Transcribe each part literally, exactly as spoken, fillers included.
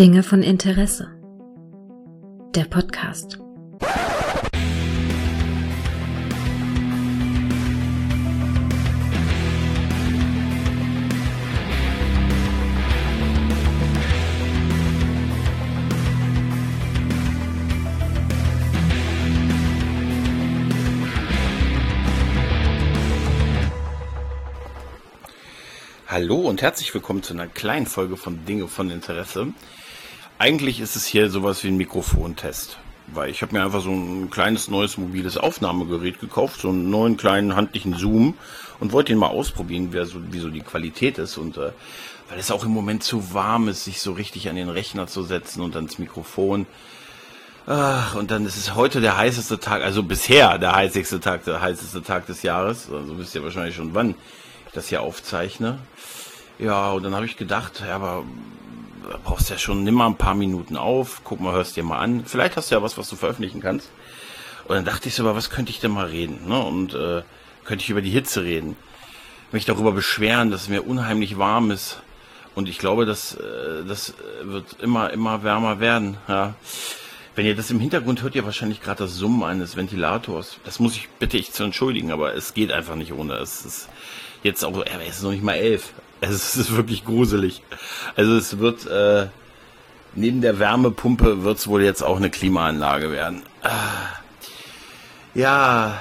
Dinge von Interesse. Der Podcast. Hallo und herzlich willkommen zu einer kleinen Folge von Dinge von Interesse. Eigentlich ist es hier sowas wie ein Mikrofontest, weil ich habe mir einfach so ein kleines neues mobiles Aufnahmegerät gekauft, so einen neuen kleinen handlichen Zoom und wollte ihn mal ausprobieren, wie so, wie so die Qualität ist. Und äh, weil es auch im Moment zu warm ist, sich so richtig an den Rechner zu setzen und ans Mikrofon. Ach, und dann ist es heute der heißeste Tag, also bisher der heißeste Tag, der heißeste Tag des Jahres. Also wisst ihr wahrscheinlich schon, wann ich das hier aufzeichne. Ja, und dann habe ich gedacht, ja, aber da brauchst du ja schon, nimm mal ein paar Minuten auf, guck mal, hörst dir mal an. Vielleicht hast du ja was, was du veröffentlichen kannst. Und dann dachte ich so, aber was könnte ich denn mal reden? Ne? Und äh, könnte ich über die Hitze reden? Mich darüber beschweren, dass es mir unheimlich warm ist. Und ich glaube, dass äh, das wird immer, immer wärmer werden. Ja. Wenn ihr das im Hintergrund hört, ihr wahrscheinlich gerade das Summen eines Ventilators. Das muss ich, bitte ich zu entschuldigen, aber es geht einfach nicht ohne. Es ist jetzt auch, er ist noch nicht mal elf. Es ist wirklich gruselig. Also es wird, äh, neben der Wärmepumpe wird es wohl jetzt auch eine Klimaanlage werden. Ah, ja,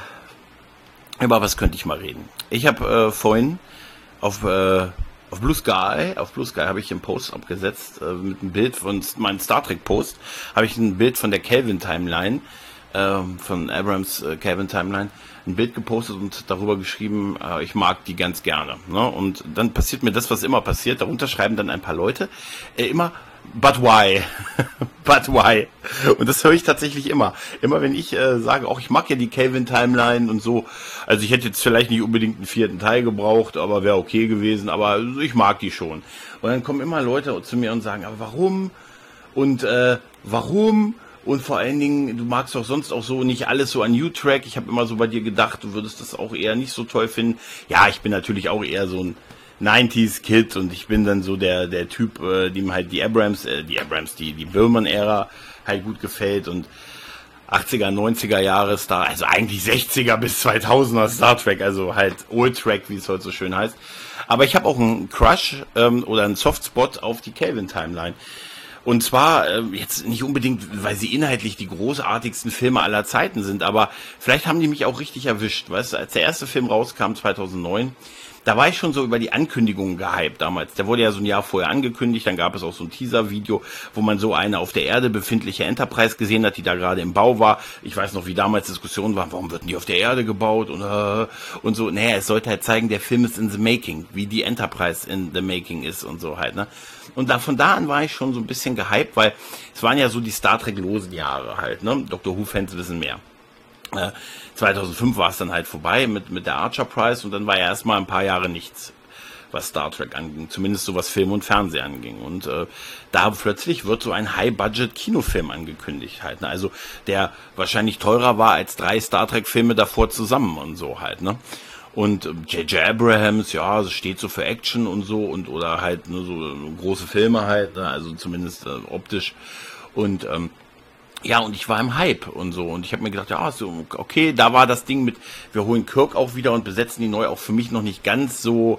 über was könnte ich mal reden? Ich habe äh, vorhin auf, äh, auf Blue Sky, auf Blue Sky habe ich einen Post abgesetzt, äh, mit einem Bild von meinem Star Trek Post, habe ich ein Bild von der Kelvin Timeline, äh, von Abrams äh, Kelvin Timeline, ein Bild gepostet und darüber geschrieben, äh, ich mag die ganz gerne. Ne? Und dann passiert mir das, was immer passiert. Darunter schreiben dann ein paar Leute äh, immer, but why? But why? Und das höre ich tatsächlich immer. Immer wenn ich äh, sage, auch ich mag ja die Kelvin Timeline und so. Also ich hätte jetzt vielleicht nicht unbedingt einen vierten Teil gebraucht, aber wäre okay gewesen. Aber ich mag die schon. Und dann kommen immer Leute zu mir und sagen, aber warum? Und äh, warum? Und vor allen Dingen, du magst doch sonst auch so nicht alles so an U-Track. Ich habe immer so bei dir gedacht, du würdest das auch eher nicht so toll finden. Ja, ich bin natürlich auch eher so ein neunziger-Kid und ich bin dann so der der Typ, äh, dem halt die Abrams, äh, die Abrams, die die Berman-Ära halt gut gefällt und achtziger, neunziger Jahre Star, also eigentlich sechziger bis zweitausender Star Trek, also halt Old Track, wie es heute so schön heißt. Aber ich habe auch einen Crush ähm, oder einen Softspot auf die Kelvin Timeline. Und zwar äh, jetzt nicht unbedingt, weil sie inhaltlich die großartigsten Filme aller Zeiten sind, aber vielleicht haben die mich auch richtig erwischt. Weißt du, als der erste Film rauskam, zweitausendneun, da war ich schon so über die Ankündigungen gehypt damals. Der wurde ja so ein Jahr vorher angekündigt, dann gab es auch so ein Teaser-Video, wo man so eine auf der Erde befindliche Enterprise gesehen hat, die da gerade im Bau war. Ich weiß noch, wie damals Diskussionen waren, warum wird denn die auf der Erde gebaut und, äh, und so. Naja, es sollte halt zeigen, der Film ist in the making, wie die Enterprise in the making ist und so halt, ne. Und da, von da an war ich schon so ein bisschen gehypt, weil es waren ja so die Star Trek-losen Jahre halt, ne. Doktor Who-Fans wissen mehr. Äh, zweitausendfünf war es dann halt vorbei mit, mit der Archer Prize und dann war ja erstmal ein paar Jahre nichts, was Star Trek anging, zumindest so was Film und Fernsehen anging. Und äh, da plötzlich wird so ein High-Budget-Kinofilm angekündigt halt, ne? Also der wahrscheinlich teurer war als drei Star Trek-Filme davor zusammen und so halt, ne? Und J J Abrams, ja, steht so für Action und so und oder halt nur so große Filme halt, ne? Also zumindest äh, optisch. Und ähm, ja, und ich war im Hype und so. Und ich habe mir gedacht, ja, so, okay, da war das Ding mit, wir holen Kirk auch wieder und besetzen die neu, auch für mich noch nicht ganz so,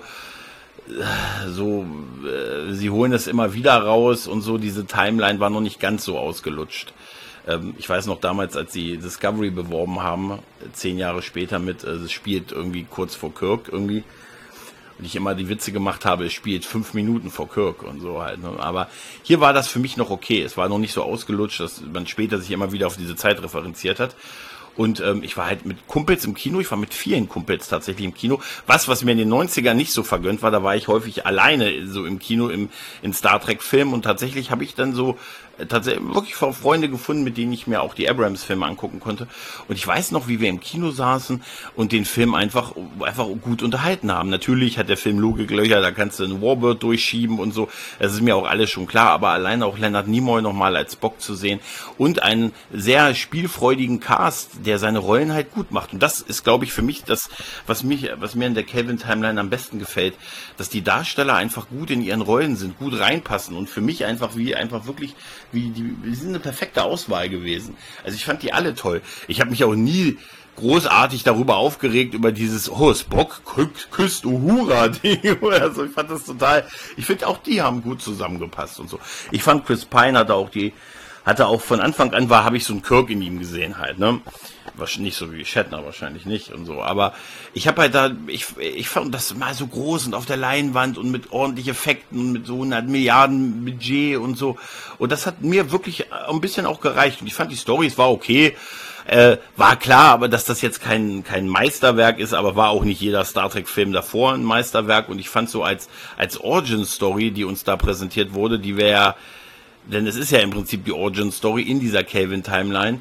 so, äh, sie holen das immer wieder raus und so, diese Timeline war noch nicht ganz so ausgelutscht. Ähm, ich weiß noch damals, als sie Discovery beworben haben, zehn Jahre später mit, äh, es spielt irgendwie kurz vor Kirk irgendwie. Und ich immer die Witze gemacht habe, es spielt fünf Minuten vor Kirk und so halt. Ne? Aber hier war das für mich noch okay. Es war noch nicht so ausgelutscht, dass man später sich immer wieder auf diese Zeit referenziert hat. Und ähm, ich war halt mit Kumpels im Kino, ich war mit vielen Kumpels tatsächlich im Kino. Was, was mir in den neunzigern nicht so vergönnt war, da war ich häufig alleine so im Kino, im in Star Trek Film. Und tatsächlich habe ich dann so tatsächlich wirklich Freunde gefunden, mit denen ich mir auch die Abrams-Filme angucken konnte. Und ich weiß noch, wie wir im Kino saßen und den Film einfach, einfach gut unterhalten haben. Natürlich hat der Film Logiklöcher, da kannst du einen Warbird durchschieben und so. Das ist mir auch alles schon klar, aber alleine auch Leonard Nimoy nochmal als Spock zu sehen und einen sehr spielfreudigen Cast, der seine Rollen halt gut macht. Und das ist, glaube ich, für mich das, was mich, was mir in der Kelvin-Timeline am besten gefällt, dass die Darsteller einfach gut in ihren Rollen sind, gut reinpassen und für mich einfach wie, einfach wirklich, wie die, die sind eine perfekte Auswahl gewesen. Also ich fand die alle toll. Ich habe mich auch nie großartig darüber aufgeregt, über dieses, oh, Spock küsst, küsst Uhura-Ding oder so. Ich fand das total, ich finde auch die haben gut zusammengepasst und so. Ich fand Chris Pine hatte auch die, hatte auch von Anfang an war, habe ich so einen Kirk in ihm gesehen halt, ne? Wahrscheinlich nicht so wie Shatner, wahrscheinlich nicht und so. Aber ich habe halt da, ich, ich fand das mal so groß und auf der Leinwand und mit ordentlichen Effekten und mit so hundert Milliarden Budget und so. Und das hat mir wirklich ein bisschen auch gereicht. Und ich fand die Story, es war okay. Äh, war klar, aber dass das jetzt kein kein Meisterwerk ist, aber war auch nicht jeder Star Trek Film davor ein Meisterwerk. Und ich fand so als als Origin Story, die uns da präsentiert wurde, die wäre, denn es ist ja im Prinzip die Origin Story in dieser Kelvin Timeline,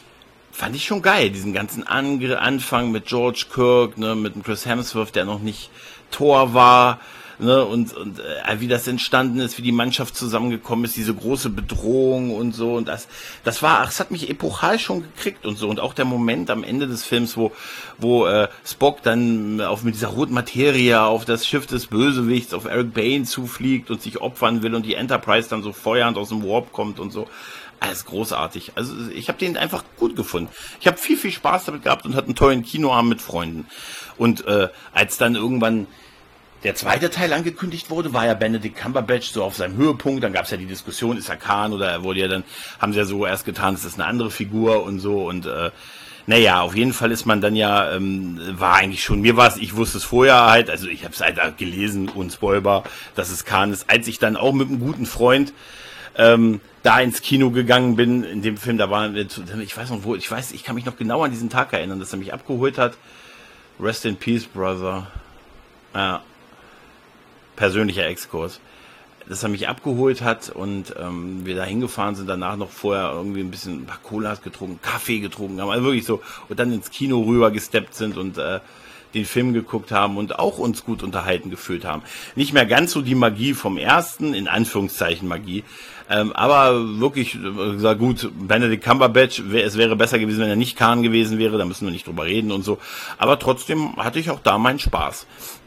fand ich schon geil, diesen ganzen Angr- Anfang mit George Kirk, ne, mit dem Chris Hemsworth, der noch nicht Thor war, ne, und, und äh, wie das entstanden ist, wie die Mannschaft zusammengekommen ist, diese große Bedrohung und so, und das, das war, ach, es hat mich epochal schon gekriegt und so, und auch der Moment am Ende des Films, wo, wo äh, Spock dann auf mit dieser roten Materie auf das Schiff des Bösewichts, auf Eric Bane zufliegt und sich opfern will und die Enterprise dann so feuernd aus dem Warp kommt und so. Alles großartig. Also ich habe den einfach gut gefunden. Ich habe viel, viel Spaß damit gehabt und hatte einen tollen Kinoabend mit Freunden. Und äh, als dann irgendwann der zweite Teil angekündigt wurde, war ja Benedict Cumberbatch so auf seinem Höhepunkt. Dann gab es ja die Diskussion, ist er Khan oder er wurde ja dann, haben sie ja so erst getan, es ist eine andere Figur und so. Und äh, naja, auf jeden Fall ist man dann ja, ähm, war eigentlich schon, mir war es, ich wusste es vorher halt, also ich habe es halt gelesen, unspoilbar, dass es Khan ist. Als ich dann auch mit einem guten Freund ähm, da ins Kino gegangen bin, in dem Film, da war, ich weiß noch wo, ich weiß, ich kann mich noch genau an diesen Tag erinnern, dass er mich abgeholt hat. Rest in Peace, Brother. Ja. Persönlicher Exkurs. Dass er mich abgeholt hat und ähm, wir da hingefahren sind, danach noch vorher irgendwie ein bisschen ein paar Colas getrunken, Kaffee getrunken haben, also wirklich so, und dann ins Kino rüber gesteppt sind und äh, den Film geguckt haben und auch uns gut unterhalten gefühlt haben. Nicht mehr ganz so die Magie vom ersten, in Anführungszeichen Magie, ähm, aber wirklich, äh, gesagt, gut, Benedict Cumberbatch, wär, es wäre besser gewesen, wenn er nicht Khan gewesen wäre, da müssen wir nicht drüber reden und so, aber trotzdem hatte ich auch da meinen Spaß.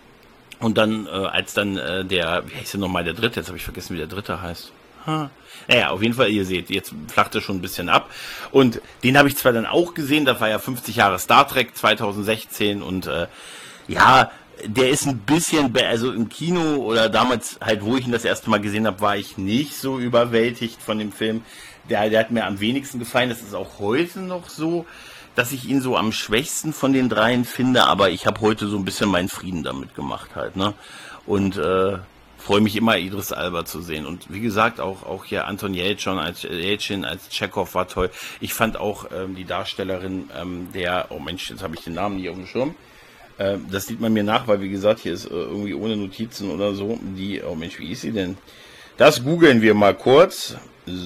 Und dann, äh, als dann äh, der, wie heißt denn nochmal der dritte, jetzt habe ich vergessen, wie der dritte heißt. Ha. Naja, auf jeden Fall, ihr seht, jetzt flacht er schon ein bisschen ab. Und den habe ich zwar dann auch gesehen, das war ja fünfzig Jahre Star Trek zwanzig sechzehn und äh, ja, der ist ein bisschen, also im Kino oder damals halt, wo ich ihn das erste Mal gesehen habe, war ich nicht so überwältigt von dem Film. Der, der hat mir am wenigsten gefallen, das ist auch heute noch so, dass ich ihn so am schwächsten von den dreien finde, aber ich habe heute so ein bisschen meinen Frieden damit gemacht halt, ne? Und äh, freue mich immer, Idris Elba zu sehen. Und wie gesagt, auch auch hier Anton Yelchin als Yelchin als Chekhov war toll. Ich fand auch ähm, die Darstellerin ähm, der, oh Mensch, jetzt habe ich den Namen nicht auf dem Schirm. Äh, das sieht man mir nach, weil wie gesagt, hier ist äh, irgendwie ohne Notizen oder so. Die, oh Mensch, wie ist sie denn? Das googeln wir mal kurz.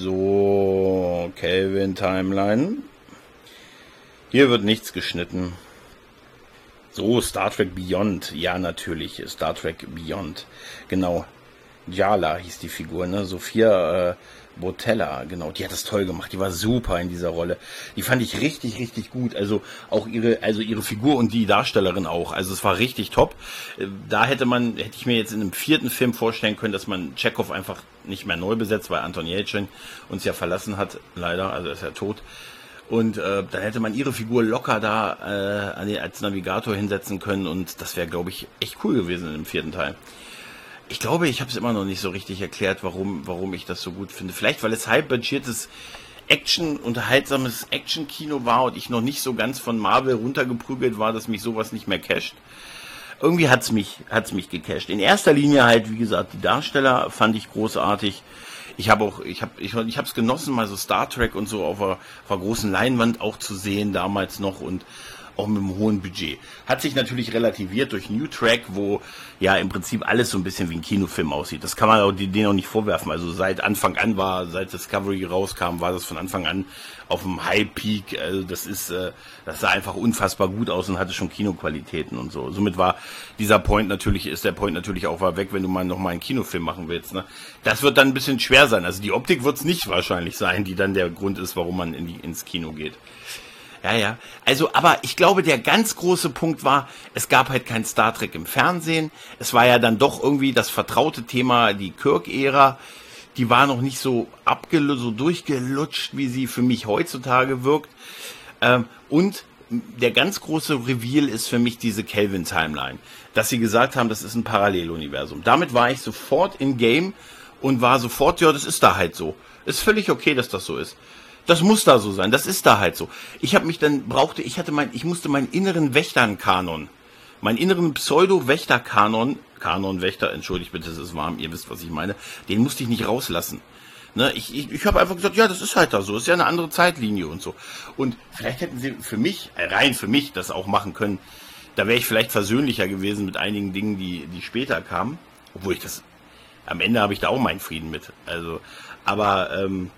So, Kelvin Timeline. Hier wird nichts geschnitten. So, Star Trek Beyond. Ja, natürlich, Star Trek Beyond. Genau. Jala hieß die Figur, ne? Sophia äh, Botella, genau. Die hat das toll gemacht. Die war super in dieser Rolle. Die fand ich richtig, richtig gut. Also auch ihre, also ihre Figur und die Darstellerin auch. Also es war richtig top. Da hätte man, hätte ich mir jetzt in einem vierten Film vorstellen können, dass man Chekhov einfach nicht mehr neu besetzt, weil Anton Yelchin uns ja verlassen hat, leider. Also er ist ja tot. Und äh, dann hätte man ihre Figur locker da äh, als Navigator hinsetzen können und das wäre, glaube ich, echt cool gewesen im vierten Teil. Ich glaube, ich habe es immer noch nicht so richtig erklärt, warum, warum ich das so gut finde. Vielleicht, weil es halbbudgetiertes Action, unterhaltsames Action-Kino war und ich noch nicht so ganz von Marvel runtergeprügelt war, dass mich sowas nicht mehr casht. Irgendwie hat's mich, hat's mich gecasht. In erster Linie halt, wie gesagt, die Darsteller fand ich großartig. Ich habe auch, ich habe, ich, ich habe es genossen, mal so Star Trek und so auf einer, auf einer großen Leinwand auch zu sehen damals noch und auch mit einem hohen Budget. Hat sich natürlich relativiert durch New Track, wo ja im Prinzip alles so ein bisschen wie ein Kinofilm aussieht. Das kann man auch denen auch nicht vorwerfen. Also seit Anfang an war, seit Discovery rauskam, war das von Anfang an auf dem High Peak. Also das ist, äh, das sah einfach unfassbar gut aus und hatte schon Kinoqualitäten und so. Somit war dieser Point natürlich, ist der Point natürlich auch mal weg, wenn du mal noch mal einen Kinofilm machen willst. Ne? Das wird dann ein bisschen schwer sein. Also die Optik wird es nicht wahrscheinlich sein, die dann der Grund ist, warum man in die, ins Kino geht. Ja, ja. Also, aber ich glaube, der ganz große Punkt war, es gab halt kein Star Trek im Fernsehen. Es war ja dann doch irgendwie das vertraute Thema, die Kirk-Ära. Die war noch nicht so abgelöst, so durchgelutscht, wie sie für mich heutzutage wirkt. Ähm, und der ganz große Reveal ist für mich diese Kelvin-Timeline. Dass sie gesagt haben, das ist ein Paralleluniversum. Damit war ich sofort im Game und war sofort, ja, das ist da halt so. Ist völlig okay, dass das so ist. Das muss da so sein, das ist da halt so. Ich habe mich dann, brauchte, ich hatte mein, ich musste meinen inneren Wächtern-Kanon, meinen inneren Pseudo-Wächter-Kanon, Kanon-Wächter, entschuldigt bitte, es ist warm, ihr wisst, was ich meine, den musste ich nicht rauslassen. Ne, ich ich, ich habe einfach gesagt, ja, das ist halt da so, ist ja eine andere Zeitlinie und so. Und vielleicht hätten sie für mich, rein für mich, das auch machen können, da wäre ich vielleicht versöhnlicher gewesen mit einigen Dingen, die, die später kamen, obwohl ich das, am Ende habe ich da auch meinen Frieden mit, also, aber, ähm,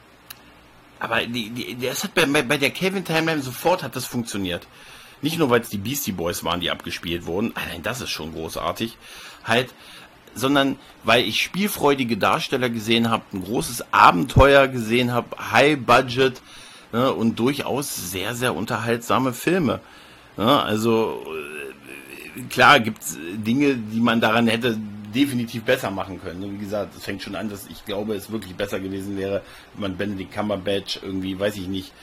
Aber die, die, das hat bei, bei der Kelvin-Timeline sofort hat das funktioniert. Nicht nur, weil es die Beastie Boys waren, die abgespielt wurden, allein das ist schon großartig, halt, sondern weil ich spielfreudige Darsteller gesehen habe, ein großes Abenteuer gesehen habe, High Budget, ne, und durchaus sehr, sehr unterhaltsame Filme. Ne, also klar gibt es Dinge, die man daran hätte definitiv besser machen können. Und wie gesagt, es fängt schon an, dass ich glaube, es wirklich besser gewesen wäre, wenn man Benedict Cumberbatch irgendwie, weiß ich nicht,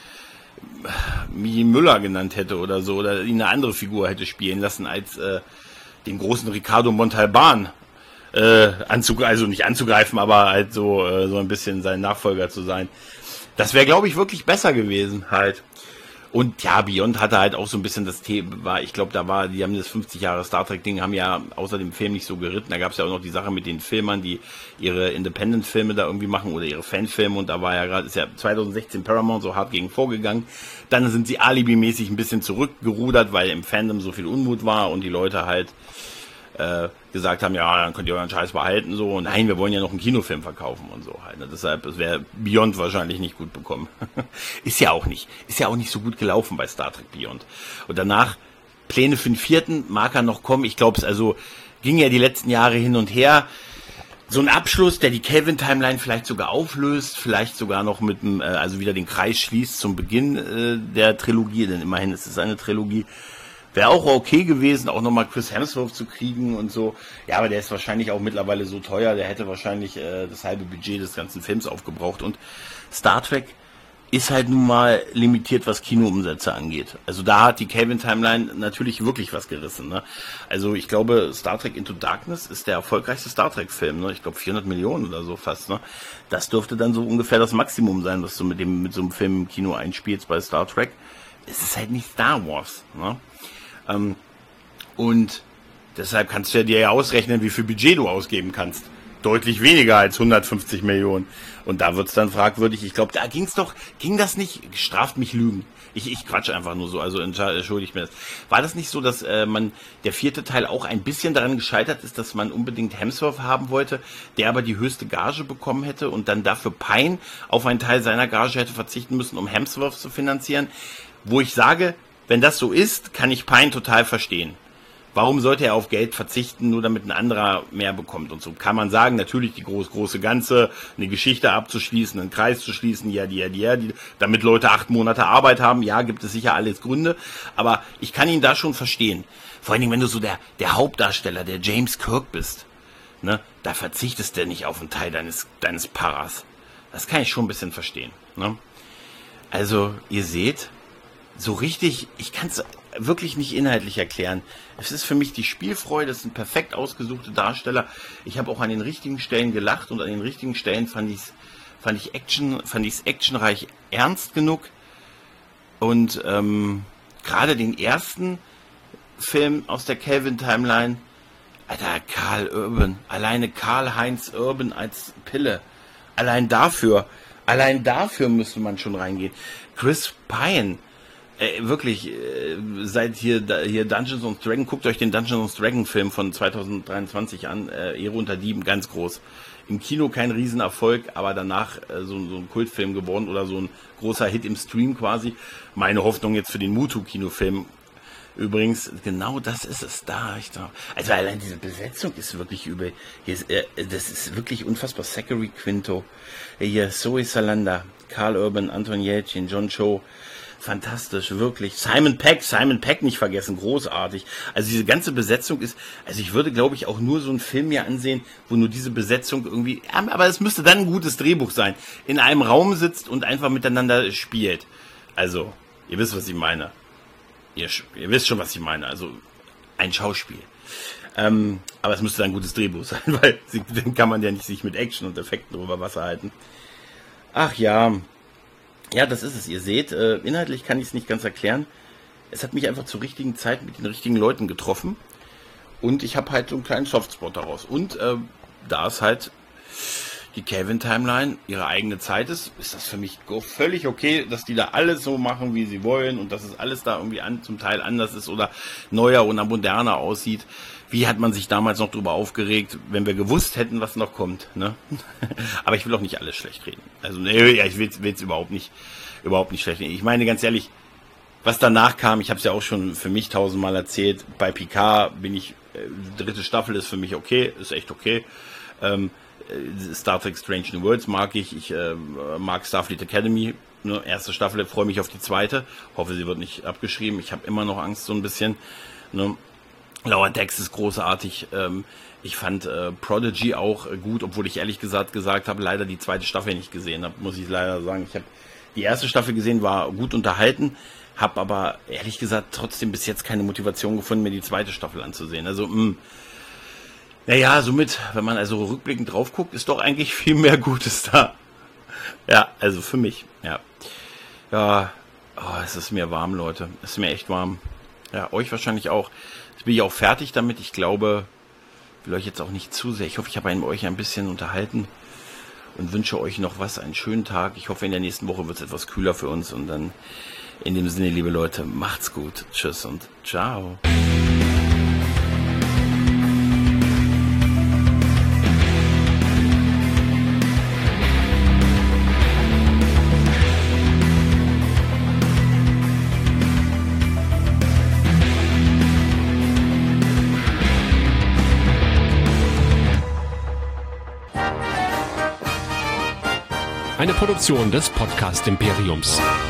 Mie Müller genannt hätte oder so, oder ihn eine andere Figur hätte spielen lassen, als äh, den großen Ricardo Montalban äh, anzugreifen, also nicht anzugreifen, aber halt so, äh, so ein bisschen sein Nachfolger zu sein. Das wäre, glaube ich, wirklich besser gewesen halt. Und ja, Beyond hatte halt auch so ein bisschen das Thema, war, ich glaube, da war, die haben das fünfzig Jahre Star Trek Ding, haben ja außer dem Film nicht so geritten. Da gab es ja auch noch die Sache mit den Filmern, die ihre Independent-Filme da irgendwie machen oder ihre Fanfilme, und da war ja gerade, ist ja zwanzig sechzehn Paramount so hart gegen vorgegangen. Dann sind sie alibimäßig ein bisschen zurückgerudert, weil im Fandom so viel Unmut war und die Leute halt äh, gesagt haben, ja, dann könnt ihr euren Scheiß behalten, so, und nein, wir wollen ja noch einen Kinofilm verkaufen und so halt. Ne? Deshalb, es wäre Beyond wahrscheinlich nicht gut bekommen. Ist ja auch nicht. Ist ja auch nicht so gut gelaufen bei Star Trek Beyond. Und danach, Pläne für den vierten, mag er noch kommen. Ich glaube, es also ging ja die letzten Jahre hin und her. So ein Abschluss, der die Kelvin-Timeline vielleicht sogar auflöst, vielleicht sogar noch mit dem, äh, also wieder den Kreis schließt zum Beginn äh, der Trilogie, denn immerhin ist es eine Trilogie. Wäre auch okay gewesen, auch nochmal Chris Hemsworth zu kriegen und so. Ja, aber der ist wahrscheinlich auch mittlerweile so teuer, der hätte wahrscheinlich äh, das halbe Budget des ganzen Films aufgebraucht. Und Star Trek ist halt nun mal limitiert, was Kinoumsätze angeht. Also da hat die Kelvin-Timeline natürlich wirklich was gerissen. Ne? Also ich glaube, Star Trek Into Darkness ist der erfolgreichste Star Trek-Film. Ne? Ich glaube vierhundert Millionen oder so fast. Ne? Das dürfte dann so ungefähr das Maximum sein, was du mit dem mit so einem Film im Kino einspielst bei Star Trek. Es ist halt nicht Star Wars. Ne? Ähm, und deshalb kannst du ja dir ja ausrechnen, wie viel Budget du ausgeben kannst. Deutlich weniger als hundertfünfzig Millionen. Und da wird's dann fragwürdig. Ich glaube, da ging's doch, ging das nicht, straft mich Lügen. Ich, ich quatsch einfach nur so, also entschuldigt mir das. War das nicht so, dass äh, man der vierte Teil auch ein bisschen daran gescheitert ist, dass man unbedingt Hemsworth haben wollte, der aber die höchste Gage bekommen hätte und dann dafür Pine auf einen Teil seiner Gage hätte verzichten müssen, um Hemsworth zu finanzieren? Wo ich sage, wenn das so ist, kann ich Pine total verstehen. Warum sollte er auf Geld verzichten, nur damit ein anderer mehr bekommt und so? Kann man sagen, natürlich die groß, große Ganze, eine Geschichte abzuschließen, einen Kreis zu schließen, ja, die, ja, die, ja, die, damit Leute acht Monate Arbeit haben, ja, gibt es sicher alles Gründe, aber ich kann ihn da schon verstehen. Vor allen Dingen, wenn du so der, der Hauptdarsteller, der James Kirk bist, ne, da verzichtest du nicht auf einen Teil deines, deines Paras. Das kann ich schon ein bisschen verstehen, ne? Also, ihr seht, so richtig, ich kann es wirklich nicht inhaltlich erklären. Es ist für mich die Spielfreude, es sind perfekt ausgesuchte Darsteller. Ich habe auch an den richtigen Stellen gelacht und an den richtigen Stellen fand ich fand ich Action, fand ich es actionreich ernst genug. Und ähm, gerade den ersten Film aus der Kelvin-Timeline, Alter, Karl Urban, alleine Karl-Heinz Urban als Pille, allein dafür, allein dafür müsste man schon reingehen. Chris Pine Ey, wirklich, äh, seit hier, da, hier Dungeons and Dragons, guckt euch den Dungeons and Dragons Film von zwanzig dreiundzwanzig an, äh, Ehre unter Dieben, ganz groß. Im Kino kein Riesenerfolg, aber danach äh, so, so ein Kultfilm geworden oder so ein großer Hit im Stream quasi. Meine Hoffnung jetzt für den Mutu-Kinofilm. Übrigens, genau das ist es da. Ich da. Also allein diese Besetzung ist wirklich übel. Hier ist, äh, das ist wirklich unfassbar. Zachary Quinto, hier Zoe Saldana, Karl Urban, Anton Yelchin, John Cho. Fantastisch, wirklich. Simon Pegg, Simon Pegg nicht vergessen, großartig. Also diese ganze Besetzung ist, also ich würde, glaube ich, auch nur so einen Film mir ansehen, wo nur diese Besetzung irgendwie, ja, aber es müsste dann ein gutes Drehbuch sein, in einem Raum sitzt und einfach miteinander spielt. Also, ihr wisst, was ich meine. Ihr, ihr wisst schon, was ich meine. Also, ein Schauspiel. Ähm, aber es müsste dann ein gutes Drehbuch sein, weil dann kann man ja nicht sich mit Action und Effekten über Wasser halten. Ach ja, Ja, das ist es. Ihr seht, äh, inhaltlich kann ich es nicht ganz erklären. Es hat mich einfach zur richtigen Zeit mit den richtigen Leuten getroffen. Und ich habe halt so einen kleinen Softspot daraus. Und äh, da es halt die Kelvin-Timeline ihre eigene Zeit ist, ist das für mich völlig okay, dass die da alles so machen, wie sie wollen. Und dass es alles da irgendwie an, zum Teil anders ist oder neuer oder moderner aussieht. Wie hat man sich damals noch drüber aufgeregt, wenn wir gewusst hätten, was noch kommt, ne? Aber ich will auch nicht alles schlecht reden. Also, nee, ja, ich will es überhaupt nicht, überhaupt nicht schlecht reden. Ich meine, ganz ehrlich, was danach kam, ich habe es ja auch schon für mich tausendmal erzählt, bei Picard bin ich, äh, dritte Staffel ist für mich okay, ist echt okay. Ähm, Star Trek Strange New Worlds mag ich, ich äh, mag Starfleet Academy, ne? Erste Staffel, freue mich auf die zweite, hoffe, sie wird nicht abgeschrieben, ich habe immer noch Angst so ein bisschen, ne? Lower Decks ist großartig. Ähm, ich fand äh, Prodigy auch äh, gut, obwohl ich ehrlich gesagt gesagt habe, leider die zweite Staffel nicht gesehen habe, muss ich leider sagen. Ich habe die erste Staffel gesehen, war gut unterhalten, habe aber ehrlich gesagt trotzdem bis jetzt keine Motivation gefunden, mir die zweite Staffel anzusehen. Also, mh, naja, somit, wenn man also rückblickend drauf guckt, ist doch eigentlich viel mehr Gutes da. Ja, also für mich, ja. Ja, oh, es ist mir warm, Leute. Es ist mir echt warm. Ja, euch wahrscheinlich auch. Jetzt bin ich auch fertig damit. Ich glaube, ich will euch jetzt auch nicht zu sehr. Ich hoffe, ich habe euch ein bisschen unterhalten und wünsche euch noch was, einen schönen Tag. Ich hoffe, in der nächsten Woche wird es etwas kühler für uns. Und dann in dem Sinne, liebe Leute, macht's gut. Tschüss und ciao. Eine Produktion des Podcast Imperiums.